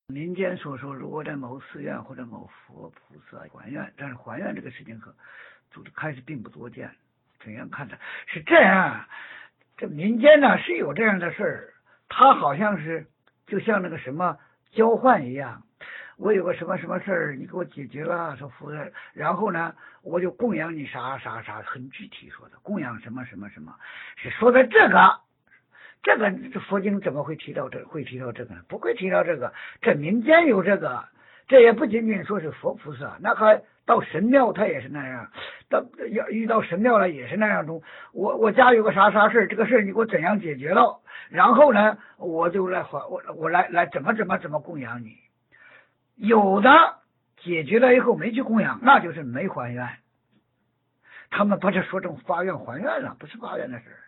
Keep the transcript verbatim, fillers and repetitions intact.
民间所说，如果在某寺院或者某佛菩萨还愿，但是还愿这个事情可就开始并不多见。怎样看的？是这样，这民间呢是有这样的事儿，他好像是就像那个什么交换一样。我有个什么什么事儿，你给我解决了，说佛的，然后呢，我就供养你啥啥啥，很具体说的，供养什么什么什么，是说的这个。这个这佛经怎么会提到这会提到这个呢？不会提到这个，这民间有这个，这也不仅仅说是佛菩萨，那还到神庙他也是那样，到要遇到神庙了也是那样中。我我家有个啥啥事这个事你给我怎样解决了？然后呢，我就来还我我来来怎么怎么怎么供养你。有的解决了以后没去供养，那就是没还愿。他们把这说成发愿还愿了，不是发愿的事。